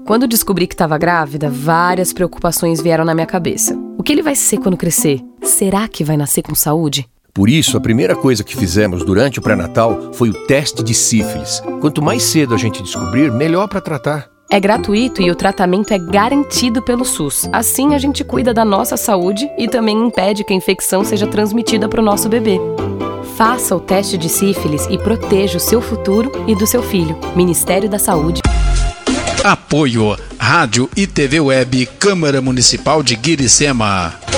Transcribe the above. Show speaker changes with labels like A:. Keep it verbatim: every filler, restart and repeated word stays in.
A: Quando descobri que estava grávida, várias preocupações vieram na minha cabeça. O que ele vai ser quando crescer? Será que vai nascer com saúde?
B: Por isso, a primeira coisa que fizemos durante o pré-natal foi o teste de sífilis. Quanto mais cedo a gente descobrir, melhor para tratar.
A: É gratuito e o tratamento é garantido pelo SUS. Assim, a gente cuida da nossa saúde e também impede que a infecção seja transmitida para o nosso bebê. Faça o teste de sífilis e proteja o seu futuro e do seu filho. Ministério da Saúde.
C: Apoio Rádio e T V Web Câmara Municipal de Guiricema.